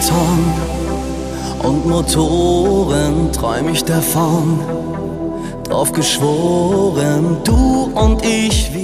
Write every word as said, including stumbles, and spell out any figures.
Beton und Motoren träum ich davon. Drauf geschworen, du und ich, wir